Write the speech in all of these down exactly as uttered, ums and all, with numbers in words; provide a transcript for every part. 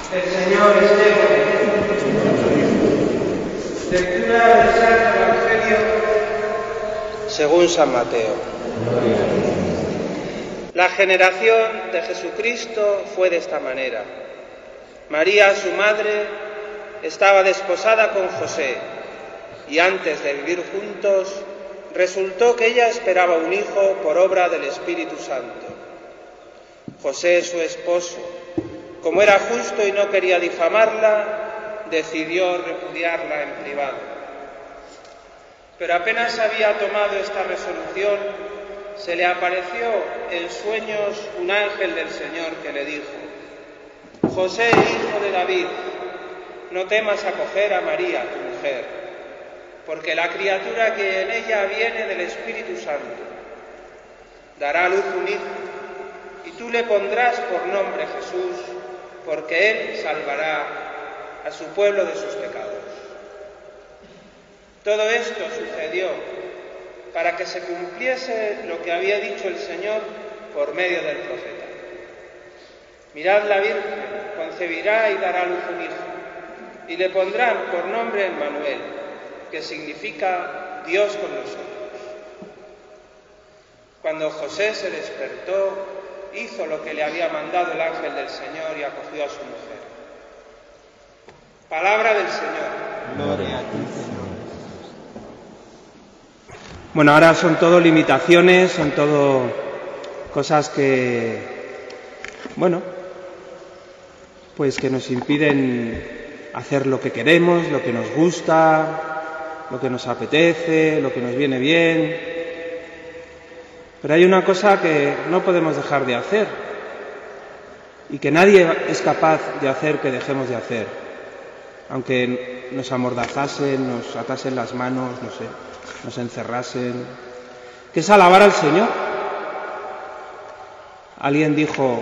El Señor esté con vosotros. Lectura del Santo Evangelio según San Mateo. La generación de Jesucristo fue de esta manera. María, su madre, estaba desposada con José, y antes de vivir juntos, resultó que ella esperaba un hijo por obra del Espíritu Santo. José, su esposo, como era justo y no quería difamarla, decidió repudiarla en privado. Pero apenas había tomado esta resolución, se le apareció en sueños un ángel del Señor que le dijo: José, hijo de David, no temas acoger a María, tu mujer, porque la criatura que en ella viene del Espíritu Santo. Dará a luz un hijo, y tú le pondrás por nombre Jesús, porque él salvará a su pueblo de sus pecados. Todo esto sucedió para que se cumpliese lo que había dicho el Señor por medio del profeta. Mirad, la Virgen concebirá y dará a luz un hijo, y le pondrán por nombre Emmanuel, que significa Dios con nosotros. Cuando José se despertó, hizo lo que le había mandado el ángel del Señor y acogió a su mujer. Palabra del Señor. Gloria a ti, Señor. Bueno, ahora son todo limitaciones, son todo cosas que, bueno, pues que nos impiden hacer lo que queremos, lo que nos gusta, lo que nos apetece, lo que nos viene bien. Pero hay una cosa que no podemos dejar de hacer y que nadie es capaz de hacer que dejemos de hacer, aunque nos amordazasen, nos atasen las manos, no sé, nos encerrasen, que es alabar al Señor. Alguien dijo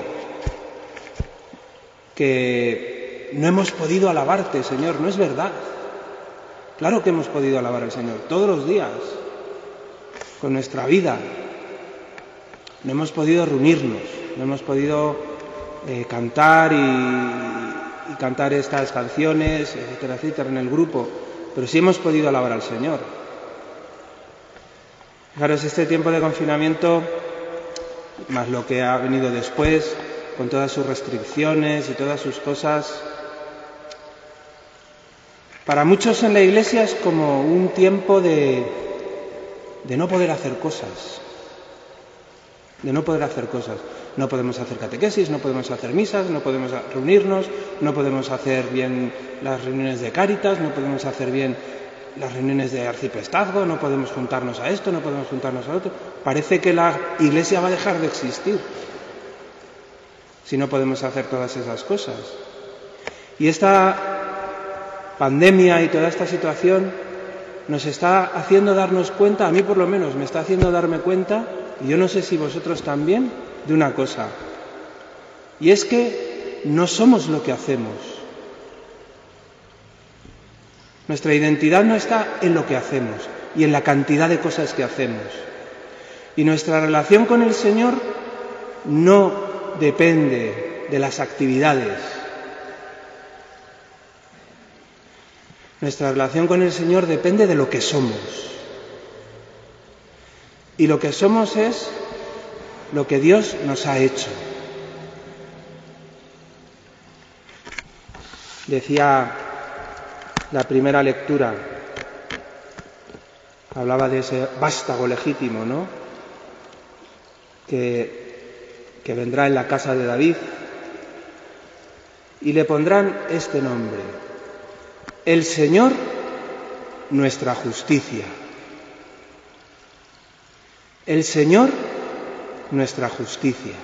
que no hemos podido alabarte, Señor. No es verdad. Claro que hemos podido alabar al Señor todos los días, con nuestra vida. No hemos podido reunirnos, no hemos podido eh, cantar y, y cantar estas canciones, etcétera, etcétera, en el grupo, pero sí hemos podido alabar al Señor. Fijaros, este tiempo de confinamiento, más lo que ha venido después, con todas sus restricciones y todas sus cosas, para muchos en la Iglesia es como un tiempo de, de no poder hacer cosas. de no poder hacer cosas. No podemos hacer catequesis, no podemos hacer misas, no podemos reunirnos, no podemos hacer bien las reuniones de Cáritas, no podemos hacer bien las reuniones de arciprestazgo, no podemos juntarnos a esto, no podemos juntarnos a otro. Parece que la Iglesia va a dejar de existir si no podemos hacer todas esas cosas. Y esta pandemia y toda esta situación nos está haciendo darnos cuenta, a mí por lo menos me está haciendo darme cuenta, y yo no sé si vosotros también, de una cosa. Y es que no somos lo que hacemos. Nuestra identidad no está en lo que hacemos y en la cantidad de cosas que hacemos. Y nuestra relación con el Señor no depende de las actividades. Nuestra relación con el Señor depende de lo que somos. Y lo que somos es lo que Dios nos ha hecho. Decía la primera lectura, hablaba de ese vástago legítimo, ¿no? Que, que vendrá en la casa de David y le pondrán este nombre: el Señor, nuestra justicia. El Señor, nuestra justicia.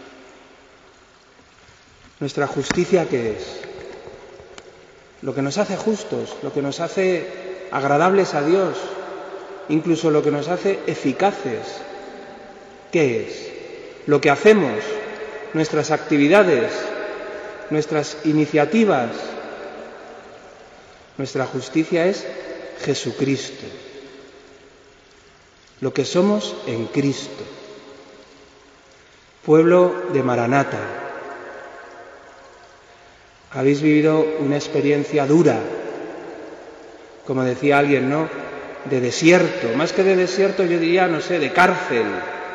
¿Nuestra justicia qué es? Lo que nos hace justos, lo que nos hace agradables a Dios, incluso lo que nos hace eficaces. ¿Qué es? Lo que hacemos, nuestras actividades, nuestras iniciativas. Nuestra justicia es Jesucristo. Lo que somos en Cristo. Pueblo de Maranata. Habéis vivido una experiencia dura, como decía alguien, ¿no?, de desierto, más que de desierto yo diría, no sé, de cárcel.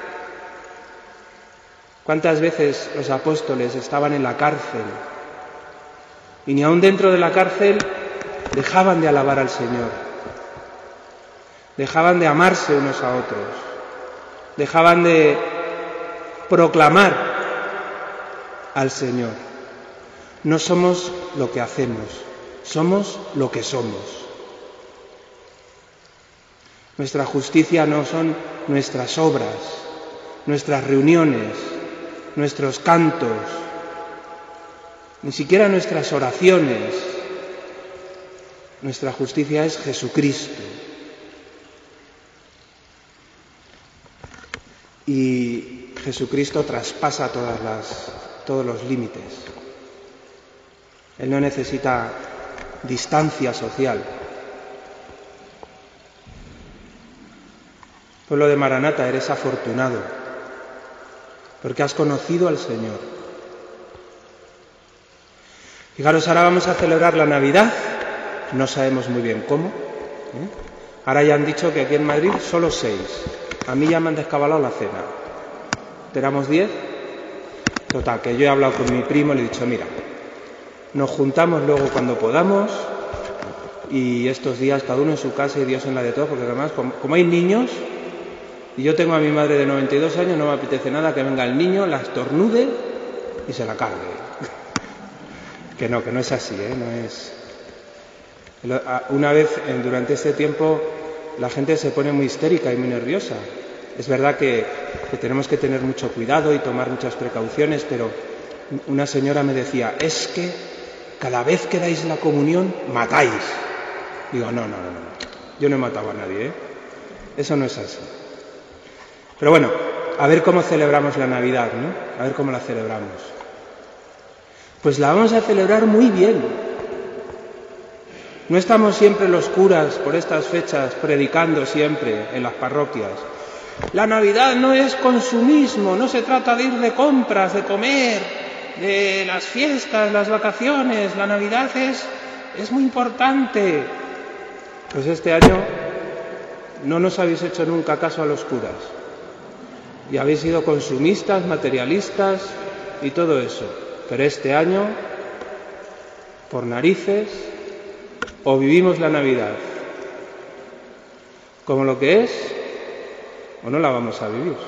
¿Cuántas veces los apóstoles estaban en la cárcel y ni aun dentro de la cárcel dejaban de alabar al Señor, dejaban de amarse unos a otros, dejaban de proclamar al Señor? No somos lo que hacemos, somos lo que somos. Nuestra justicia no son nuestras obras, nuestras reuniones, nuestros cantos, ni siquiera nuestras oraciones. Nuestra justicia es Jesucristo. Y Jesucristo traspasa todas las, todos los límites. Él no necesita distancia social. Pueblo de Maranata, eres afortunado, porque has conocido al Señor. Fijaros, ahora vamos a celebrar la Navidad, no sabemos muy bien cómo, ¿eh? Ahora ya han dicho que aquí en Madrid solo seis. A mí ya me han descabalado la cena. Éramos diez. Total, que yo he hablado con mi primo y le he dicho, mira, nos juntamos luego cuando podamos y estos días cada uno en su casa y Dios en la de todos, porque además, como, como hay niños, y yo tengo a mi madre de noventa y dos años, no me apetece nada que venga el niño, la estornude y se la cargue. Que no, que no es así, ¿eh? No es... Una vez, durante este tiempo, la gente se pone muy histérica y muy nerviosa. Es verdad que, que tenemos que tener mucho cuidado y tomar muchas precauciones, pero una señora me decía, es que cada vez que dais la comunión, matáis. Digo, no, no, no, no, yo no he matado a nadie, ¿eh? Eso no es así. Pero bueno, a ver cómo celebramos la Navidad, ¿no? A ver cómo la celebramos. Pues la vamos a celebrar muy bien. No estamos siempre los curas por estas fechas predicando siempre en las parroquias. La Navidad no es consumismo, no se trata de ir de compras, de comer, de las fiestas, las vacaciones. La Navidad es, es muy importante. Pues este año no nos habéis hecho nunca caso a los curas. Y habéis sido consumistas, materialistas y todo eso. Pero este año, por narices, o vivimos la Navidad como lo que es, o no la vamos a vivir.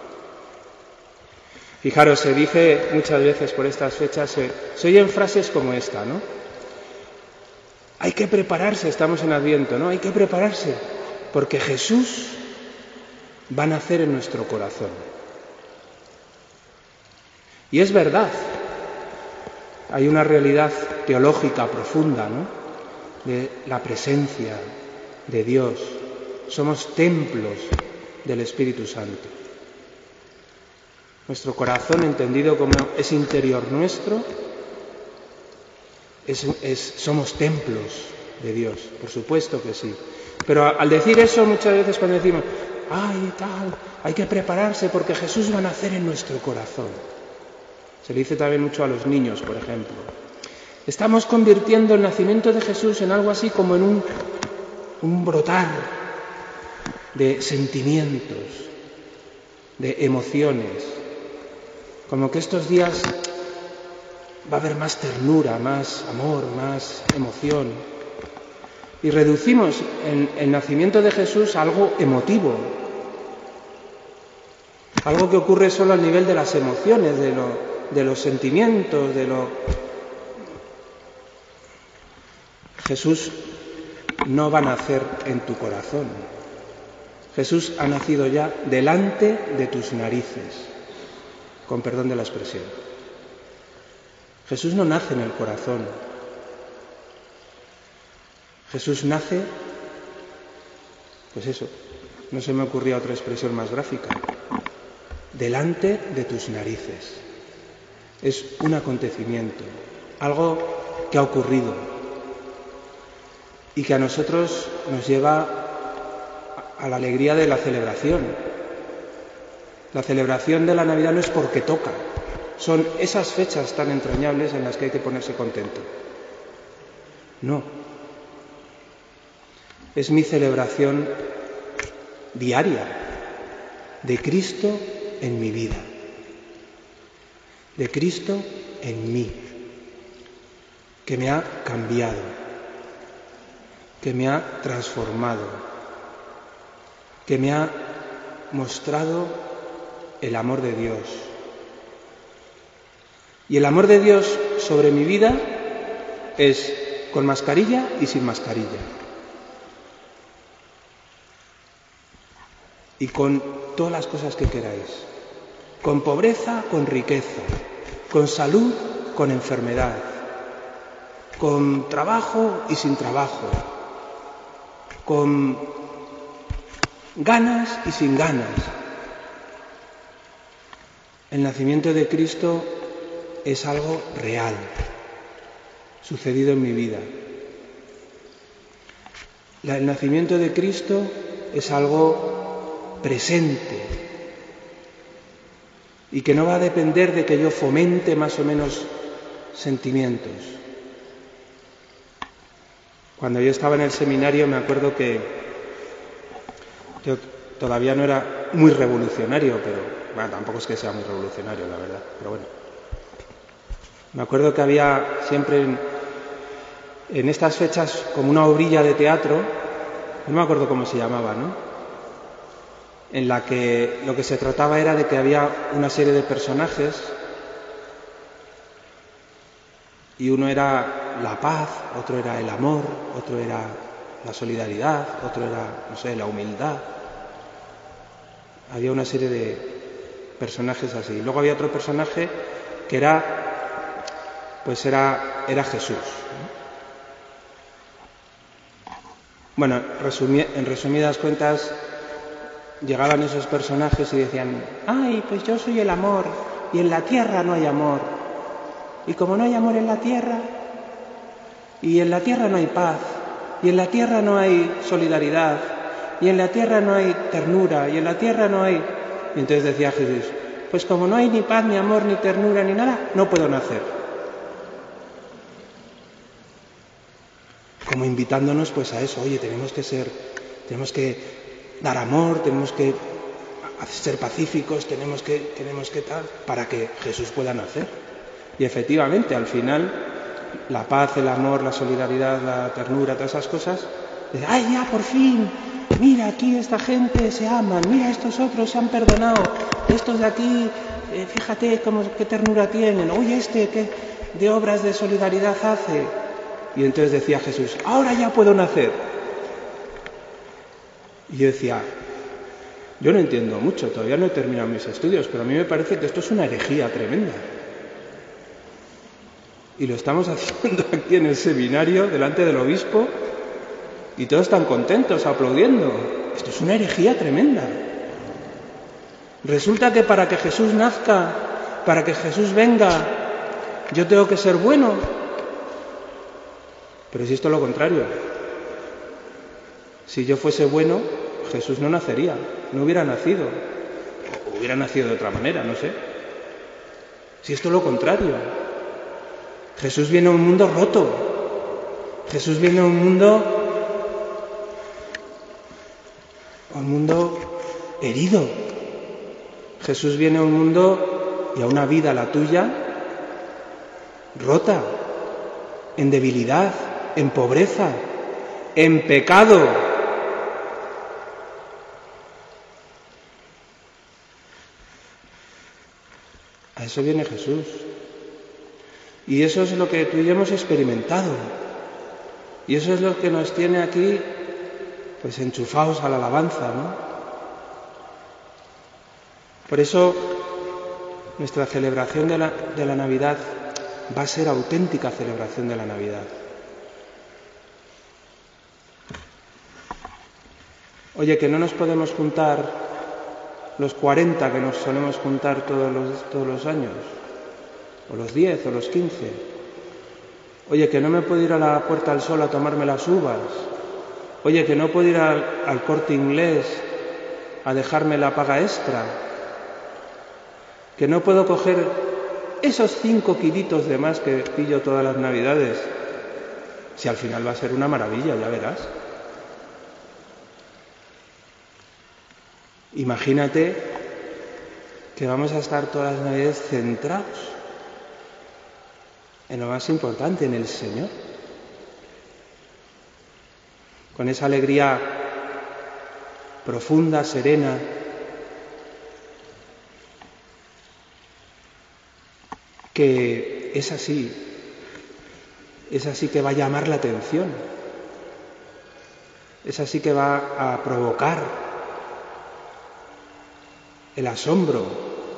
Fijaros, se dice muchas veces por estas fechas, se, se oyen frases como esta, ¿no? Hay que prepararse, estamos en Adviento, ¿no? Hay que prepararse, porque Jesús va a nacer en nuestro corazón. Y es verdad, hay una realidad teológica profunda, ¿no?, de la presencia de Dios. Somos templos del Espíritu Santo. Nuestro corazón, entendido como es interior nuestro, es, es, somos templos de Dios, por supuesto que sí. Pero al decir eso, muchas veces cuando decimos, ay, tal, hay que prepararse porque Jesús va a nacer en nuestro corazón. Se le dice también mucho a los niños, por ejemplo. Estamos convirtiendo el nacimiento de Jesús en algo así como en un, un brotar de sentimientos, de emociones. Como que estos días va a haber más ternura, más amor, más emoción. Y reducimos el, el nacimiento de Jesús a algo emotivo. Algo que ocurre solo al nivel de las emociones, de, lo, de los sentimientos, de lo... Jesús no va a nacer en tu corazón. Jesús ha nacido ya delante de tus narices, con perdón de la expresión. Jesús no nace en el corazón. Jesús nace, pues eso, no se me ocurría otra expresión más gráfica, delante de tus narices. Es un acontecimiento, algo que ha ocurrido y que a nosotros nos lleva a la alegría de la celebración. La celebración de la Navidad no es porque toca, son esas fechas tan entrañables en las que hay que ponerse contento. No. Es mi celebración diaria de Cristo en mi vida, de Cristo en mí, que me ha cambiado, que me ha transformado, que me ha mostrado el amor de Dios. Y el amor de Dios sobre mi vida es con mascarilla y sin mascarilla. Y con todas las cosas que queráis. Con pobreza, con riqueza. Con salud, con enfermedad. Con trabajo y sin trabajo. Con ganas y sin ganas. El nacimiento de Cristo es algo real, sucedido en mi vida. El nacimiento de Cristo es algo presente y que no va a depender de que yo fomente más o menos sentimientos. Cuando yo estaba en el seminario me acuerdo que yo todavía no era muy revolucionario, pero bueno, tampoco es que sea muy revolucionario, la verdad, pero bueno. Me acuerdo que había siempre en, en estas fechas como una obrilla de teatro, no me acuerdo cómo se llamaba, ¿no? En la que lo que se trataba era de que había una serie de personajes y uno era la paz, otro era el amor, otro era la solidaridad, otro era, no sé, la humildad. Había una serie de personajes así. Luego había otro personaje que era pues era, era Jesús. Bueno, resumi- en resumidas cuentas, llegaban esos personajes y decían, ¡ay, pues yo soy el amor, y en la tierra no hay amor! Y como no hay amor en la tierra, y en la tierra no hay paz, y en la tierra no hay solidaridad, y en la tierra no hay ternura, y en la tierra no hay... Y entonces decía Jesús, pues como no hay ni paz, ni amor, ni ternura, ni nada, no puedo nacer. Como invitándonos pues a eso, oye, tenemos que ser, tenemos que dar amor, tenemos que ser pacíficos, tenemos que, tenemos que tal, para que Jesús pueda nacer. Y efectivamente, al final, la paz, el amor, la solidaridad, la ternura, todas esas cosas, dice, ¡ay, ya, por fin! Mira, aquí esta gente se aman, mira, estos otros se han perdonado, estos de aquí, eh, fíjate cómo, qué ternura tienen, oye, este, qué de obras de solidaridad hace. Y entonces decía Jesús, ahora ya puedo nacer. Y yo decía, yo no entiendo mucho, todavía no he terminado mis estudios, pero a mí me parece que esto es una herejía tremenda. Y lo estamos haciendo aquí en el seminario, delante del obispo, y todos están contentos, aplaudiendo. Esto es una herejía tremenda. Resulta que para que Jesús nazca, para que Jesús venga, yo tengo que ser bueno. Pero si esto es lo contrario. Si yo fuese bueno, Jesús no nacería, no hubiera nacido. O hubiera nacido de otra manera, no sé. Si esto es lo contrario. Jesús viene a un mundo roto. Jesús viene a un mundo... a un mundo herido. Jesús viene a un mundo y a una vida, la tuya, rota, en debilidad, en pobreza, en pecado. A eso viene Jesús. Y eso es lo que tú y yo hemos experimentado. Y eso es lo que nos tiene aquí, pues enchufados a la alabanza, ¿no? Por eso nuestra celebración de la, de la Navidad va a ser auténtica celebración de la Navidad. Oye, que no nos podemos juntar los cuarenta que nos solemos juntar todos los, todos los años, o los diez, o los quince. Oye, que no me puedo ir a la Puerta del Sol a tomarme las uvas. Oye, que no puedo ir al, al Corte Inglés a dejarme la paga extra. Que no puedo coger esos cinco kilitos de más que pillo todas las navidades, si al final va a ser una maravilla, ya verás. Imagínate que vamos a estar todas las navidades centrados en lo más importante, en el Señor. Con esa alegría profunda, serena, que es así, es así que va a llamar la atención, es así que va a provocar el asombro,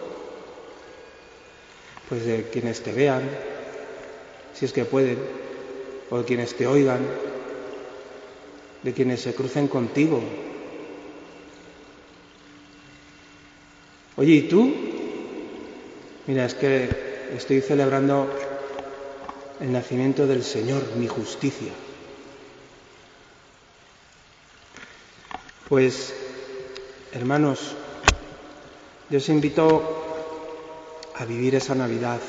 pues de quienes te vean, si es que pueden, o de quienes te oigan, de quienes se crucen contigo. Oye, ¿y tú? Mira, es que estoy celebrando el nacimiento del Señor, mi justicia. Pues, hermanos, yo os invito a vivir esa Navidad,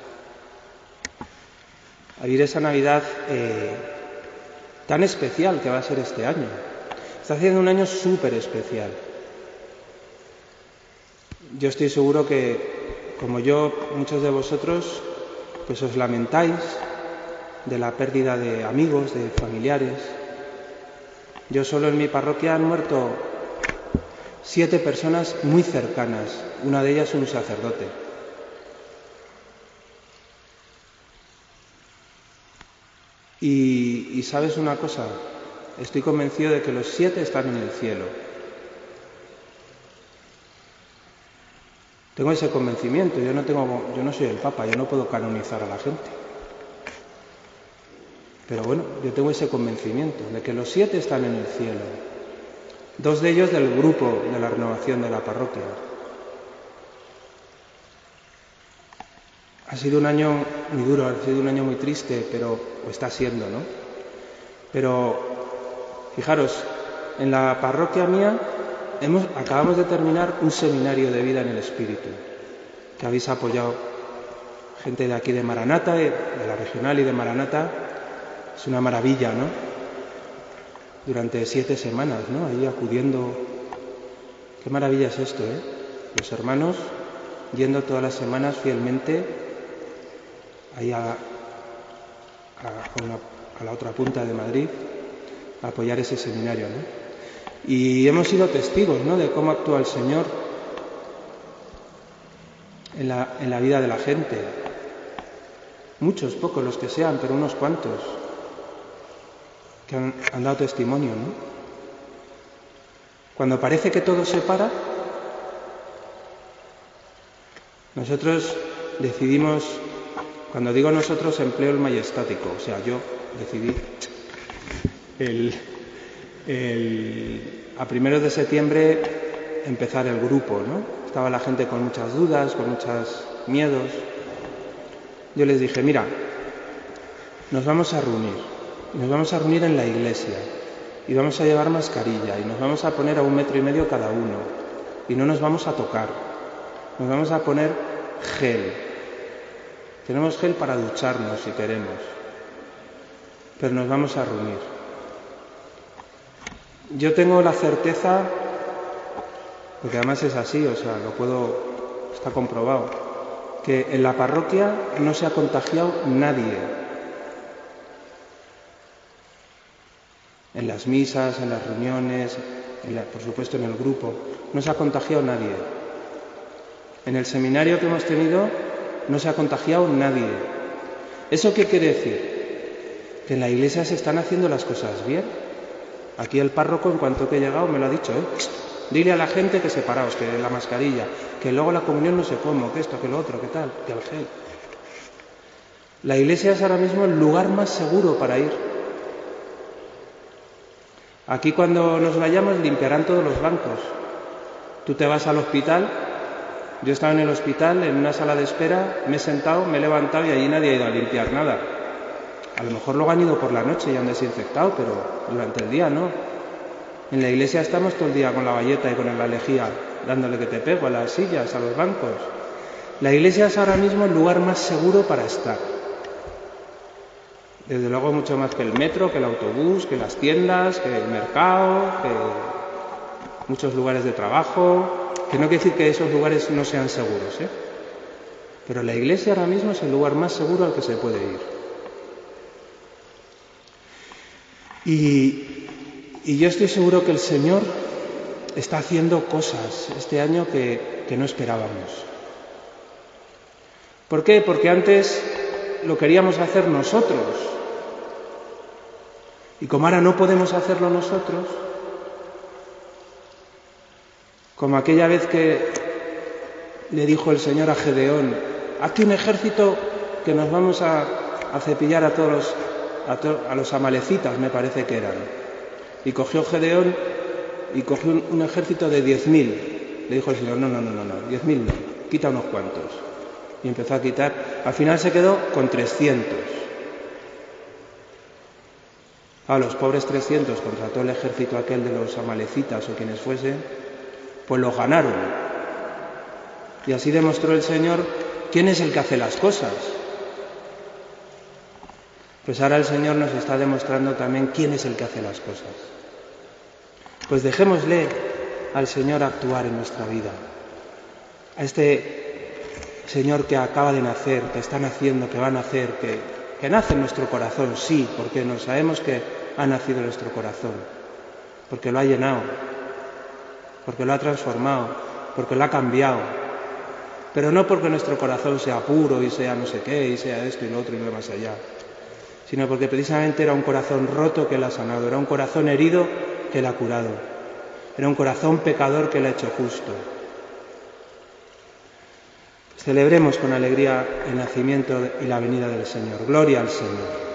a vivir esa Navidad eh, tan especial que va a ser este año. Está haciendo un año súper especial. Yo estoy seguro que, como yo, muchos de vosotros, pues os lamentáis de la pérdida de amigos, de familiares. Yo solo en mi parroquia han muerto siete personas muy cercanas, una de ellas un sacerdote. Y, y sabes una cosa, estoy convencido de que los siete están en el cielo. Tengo ese convencimiento, yo no tengo, yo no soy el Papa, yo no puedo canonizar a la gente. Pero bueno, yo tengo ese convencimiento de que los siete están en el cielo. Dos de ellos del grupo de la renovación de la parroquia. Ha sido un año muy duro, ha sido un año muy triste, pero lo está siendo, ¿no? Pero fijaros, en la parroquia mía hemos, acabamos de terminar un seminario de vida en el Espíritu, que habéis apoyado gente de aquí de Maranata, de, de la regional y de Maranata. Es una maravilla, ¿no? Durante siete semanas, ¿no? Ahí acudiendo. Qué maravilla es esto, ¿eh? Los hermanos yendo todas las semanas fielmente ahí a, a, a, una, a la otra punta de Madrid a apoyar ese seminario, ¿no? Y hemos sido testigos, ¿no?, de cómo actúa el Señor en la, en la vida de la gente. Muchos, pocos los que sean, pero unos cuantos que han, han dado testimonio, ¿no? Cuando parece que todo se para, nosotros decidimos, cuando digo nosotros empleo el majestático, o sea, yo decidí el, el, a primeros de septiembre empezar el grupo, ¿no? Estaba la gente con muchas dudas, con muchos miedos. Yo les dije, mira, nos vamos a reunir, nos vamos a reunir en la iglesia y vamos a llevar mascarilla y nos vamos a poner a un metro y medio cada uno y no nos vamos a tocar, nos vamos a poner gel. Tenemos gel para ducharnos si queremos, pero nos vamos a reunir. Yo tengo la certeza, porque además es así, o sea, lo puedo, está comprobado, que en la parroquia no se ha contagiado nadie. En las misas, en las reuniones, en la, por supuesto en el grupo, no se ha contagiado nadie. En el seminario que hemos tenido no se ha contagiado nadie. ¿Eso qué quiere decir? Que en la iglesia se están haciendo las cosas bien. Aquí el párroco, en cuanto que he llegado, me lo ha dicho, ¿eh? Dile a la gente que separaos, que la mascarilla, que luego la comunión no sé cómo, que esto, que lo otro, que tal, que el gel. La iglesia es ahora mismo el lugar más seguro para ir. Aquí cuando nos vayamos limpiarán todos los bancos. Tú te vas al hospital, yo estaba en el hospital, en una sala de espera, me he sentado, me he levantado y allí nadie ha ido a limpiar nada. A lo mejor luego han ido por la noche y han desinfectado, pero durante el día no. En la iglesia estamos todo el día con la bayeta y con la lejía, dándole que te pego a las sillas, a los bancos. La iglesia es ahora mismo el lugar más seguro para estar. Desde luego mucho más que el metro, que el autobús, que las tiendas, que el mercado, que muchos lugares de trabajo, que no quiere decir que esos lugares no sean seguros, ¿eh? Pero la iglesia ahora mismo es el lugar más seguro al que se puede ir. Y, y yo estoy seguro que el Señor está haciendo cosas este año que, que no esperábamos. ¿Por qué? Porque antes lo queríamos hacer nosotros. Y como ahora no podemos hacerlo nosotros, como aquella vez que le dijo el Señor a Gedeón, hazte un ejército que nos vamos a, a cepillar a todos los, a, to, a los amalecitas, me parece que eran. Y cogió Gedeón y cogió un, un ejército de diez mil. Le dijo el Señor, no, no, no, no, no, diez mil no, quita unos cuantos. Y empezó a quitar. Al final se quedó con trescientos. A los pobres trescientos contra todo el ejército aquel de los amalecitas o quienes fuesen, pues los ganaron. Y así demostró el Señor quién es el que hace las cosas. Pues ahora el Señor nos está demostrando también quién es el que hace las cosas. Pues dejémosle al Señor actuar en nuestra vida. A este Señor que acaba de nacer, que está naciendo, que va a nacer, que, que nace en nuestro corazón, sí, porque no sabemos que ha nacido en nuestro corazón, porque lo ha llenado, porque lo ha transformado, porque lo ha cambiado, pero no porque nuestro corazón sea puro y sea no sé qué, y sea esto y lo otro y lo más allá, sino porque precisamente era un corazón roto que Él ha sanado, era un corazón herido que Él ha curado, era un corazón pecador que Él ha hecho justo. Celebremos con alegría el nacimiento y la venida del Señor. Gloria al Señor.